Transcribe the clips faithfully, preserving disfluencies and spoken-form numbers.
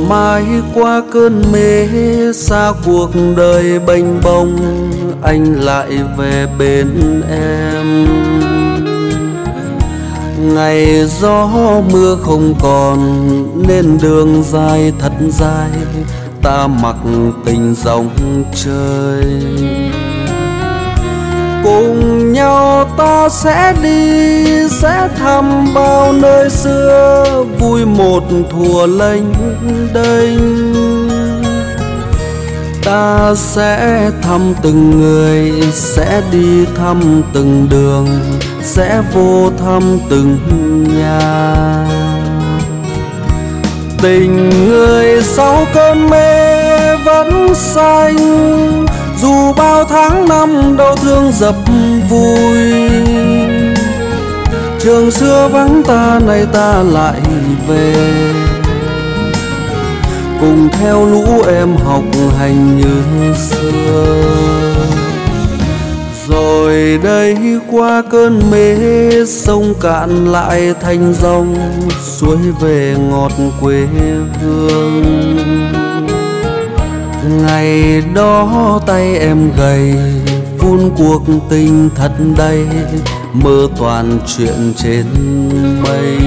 mãi qua cơn mê, xa cuộc đời bênh bông, anh lại về bên em. Ngày gió mưa không còn nên đường dài thật dài, ta mặc tình dòng trời. Cùng nhau ta sẽ đi, sẽ thăm bao nơi xưa, vui một thùa lênh đênh. Ta sẽ thăm từng người, sẽ đi thăm từng đường, sẽ vô thăm từng nhà. Tình người sau cơn mê vẫn xanh, dù bao tháng năm đau thương dập vùi. Trường xưa vắng ta, nay ta lại về, cùng theo lũ em học hành như xưa. Rồi đây qua cơn mê, sông cạn lại thành dòng, suối về ngọt quê hương. Ngày đó tay em gầy, vun cuộc tình thật đầy, mơ toàn chuyện trên mây.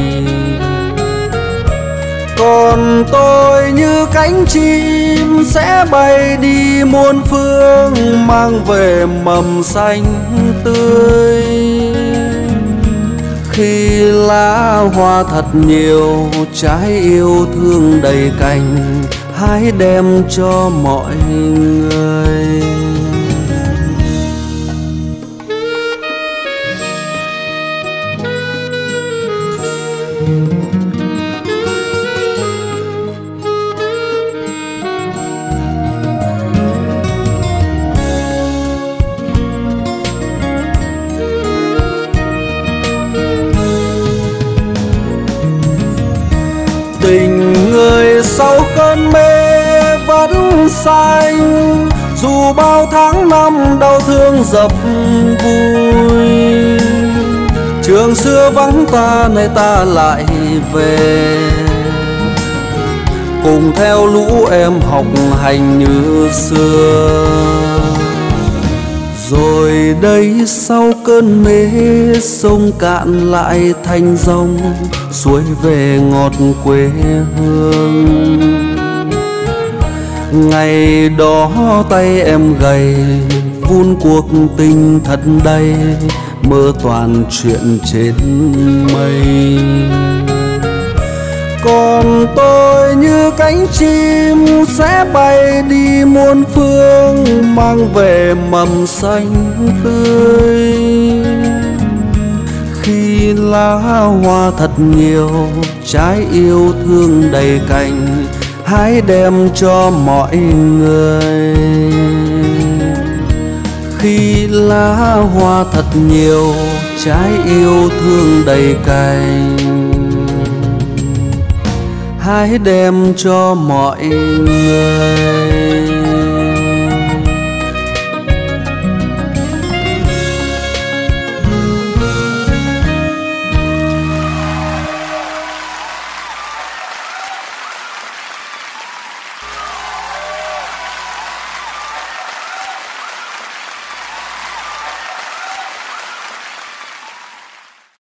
Còn tôi như cánh chim sẽ bay đi muôn phương, mang về mầm xanh tươi. Khi lá hoa thật nhiều, trái yêu thương đầy cành, hãy đem cho mọi người. Tình người sau cơn mê vẫn xanh, dù bao tháng năm đau thương dập vùi. Trường xưa vắng ta, nay ta lại về, cùng theo lũ em học hành như xưa. Rồi đây sau cơn mê, sông cạn lại thành dòng, suối về ngọt quê hương. Ngày đó tay em gầy, vun cuộc tình thật đầy, mơ toàn chuyện trên mây. Còn tôi như cánh chim sẽ bay đi muôn phương, mang về mầm xanh tươi. Khi lá hoa thật nhiều, trái yêu thương đầy cành, hãy đem cho mọi người. Khi lá hoa thật nhiều, trái yêu thương đầy cành, hãy đem cho mọi người.